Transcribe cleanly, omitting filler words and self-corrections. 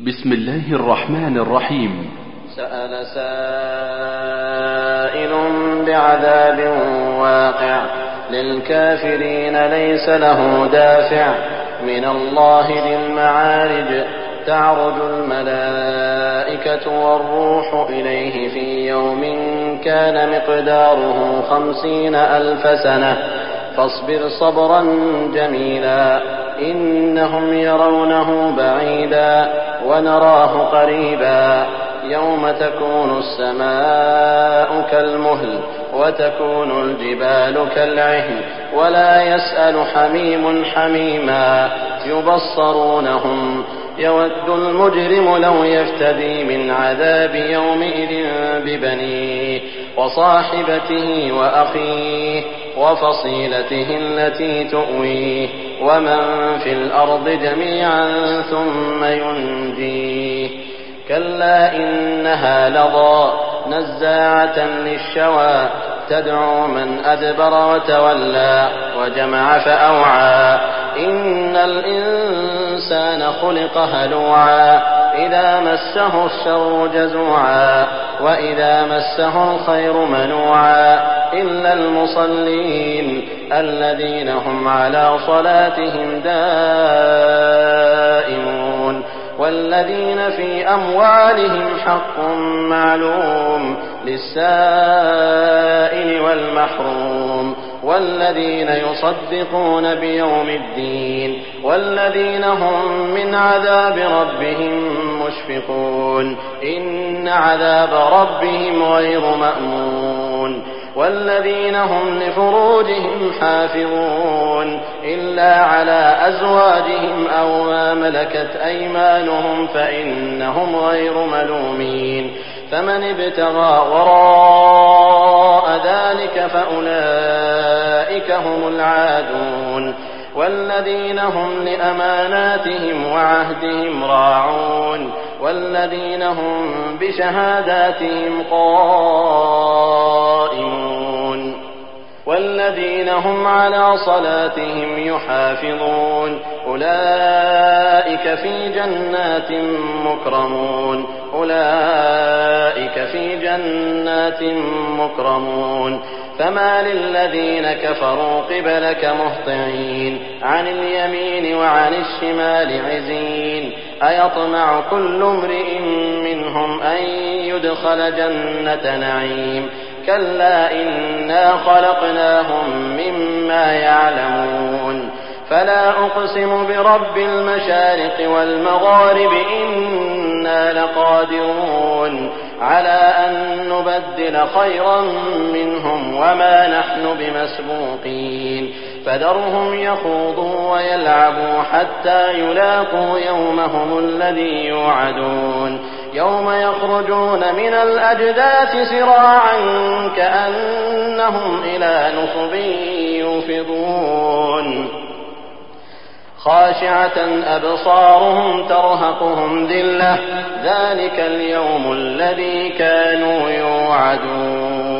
بسم الله الرحمن الرحيم. سأل سائل بعذاب واقع للكافرين ليس له دافع من الله ذي المعارج تعرج الملائكة والروح إليه في يوم كان مقداره 50,000 سنة فاصبر صبرا جميلا إنهم يرونه بعيدا ونراه قريبا يوم تكون السماء كالمهل وتكون الجبال كالعهن ولا يسأل حميم حميما يبصرونهم يود المجرم لو يفتدي من عذاب يومئذ ببنيه وصاحبته وأخيه وفصيلته التي تؤويه ومن في الأرض جميعا ثم ينجيه كلا إنها لظى نزاعة للشوى تدعو من أدبر وتولى وجمع فأوعى إن الإنسان خلق هلوعا إذا مسه الشر جزوعا وإذا مسه الخير منوعا إلا المصلين الذين هم على صلاتهم دائمون والذين في أموالهم حق معلوم للسائل والمحروم والذين يصدقون بيوم الدين والذين هم من عذاب ربهم مشفقون إن عذاب ربهم غير مأمون والذين هم لفروجهم حافظون إلا على أزواجهم أو ما ملكت أيمانهم فإنهم غير ملومين فمن ابتغى وراء ذلك فأولئك هم العادون والذين هم لأماناتهم وعهدهم راعون والذين هم بشهاداتهم قائمون والذين هم على صلاتهم يحافظون أولئك في جنات مكرمون أولئك في جنات مكرمون فما للذين كفروا قبلك مهطعين عن اليمين وعن الشمال عزين أيطمع كل امرئ منهم أن يدخل جنة نعيم كلا إنا خلقناهم مما يعلمون فلا أقسم برب المشارق والمغارب إنا لقادرون على أن نبدل خيرا منهم وما نحن بمسبوقين فذرهم يخوضوا ويلعبوا حتى يلاقوا يومهم الذي يوعدون يوم يخرجون من الأجداث سراعا كأنهم إلى نصب يوفضون خاشعة أبصارهم ترهقهم ذلة ذلك اليوم الذي كانوا يوعدون.